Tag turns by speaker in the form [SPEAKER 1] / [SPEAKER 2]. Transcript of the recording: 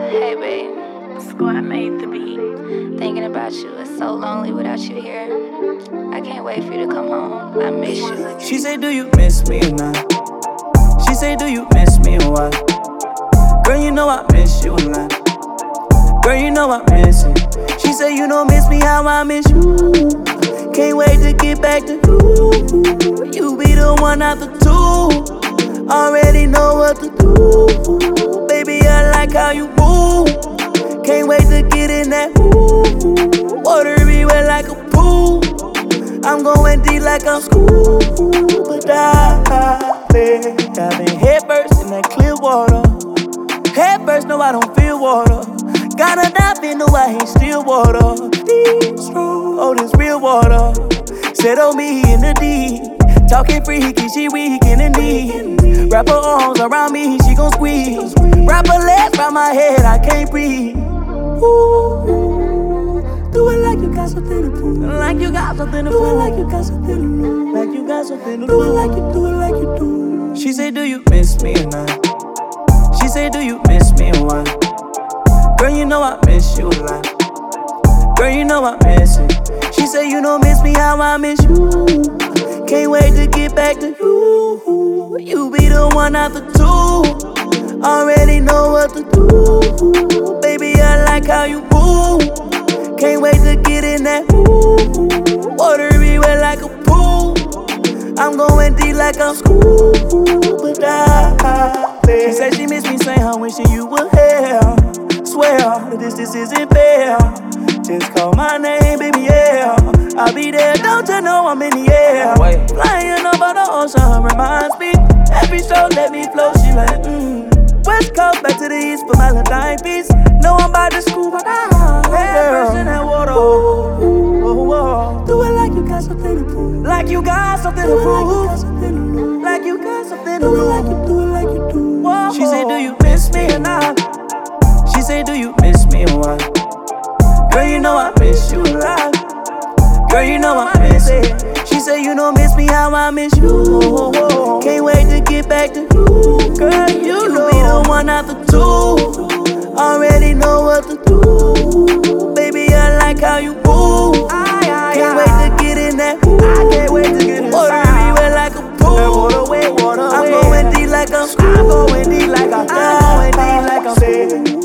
[SPEAKER 1] Hey babe, Squad made the beat. Thinking about you, it's so lonely without you here. I can't wait for you to come home, I miss you.
[SPEAKER 2] She say, do you miss me or not? She say, do you miss me or what? Girl, you know I miss you a lot. Girl, you know I miss you. She say, you don't miss me how I miss you. Can't wait to get back to you. You be the one out the two. Already know what to do. Baby, I like how you move. Can't wait to get in that ooh. Water be wet like a pool. I'm going deep like I'm school. But I've been head first in that clear water. Head first, no, I don't feel water. Gotta dive in, no, I ain't still water. Deep strong, oh, this real water. Settle me in the deep. Talking freaky, she weak in the knee. Wrap her arms around me, she gon' squeeze. Wrap her legs round my head, I can't breathe. Ooh, do it like you got something to prove. Like you got something to prove. Do it like you got something to lose. Like you got something to do. Do it like you do it like you do. She say, do you miss me or not? She say, do you miss me or what? Girl, you know I miss you a lot. Girl, you know I miss it. She say, you don't miss me how I miss you. Can't wait to get back to you. You be the one out the two. Already know what to do. Baby, I like how you move. Can't wait to get in that ooh. Water be wet like a pool. I'm going deep like I'm school. But she said she miss me, saying how wishing you were here. Swear that this isn't fair. Just call my name, baby, yeah. I'll be there, don't you know I'm in the air. Flying over the ocean reminds me. Every show let me flow, she like, West Coast back to the east for Valentine's Beach. Know I'm by the school, but head first in that water. Do it like you got something to prove. Like you got something to prove. Like you got something to prove. Do it like you do it like you do. Whoa. She say, do you miss me or not? She say, do you miss me or what? Girl, you know I miss you a lot. Girl, you know I miss it. She say, you don't miss me how I miss you. Can't wait to get back to you. Girl, you be the one out the two. Already know what to do. Baby, I like how you move. Can't wait to get in that ooh. I can't wait to get in. Water be wet like a pool. I'm going deep like I'm school. I'm going deep like I'm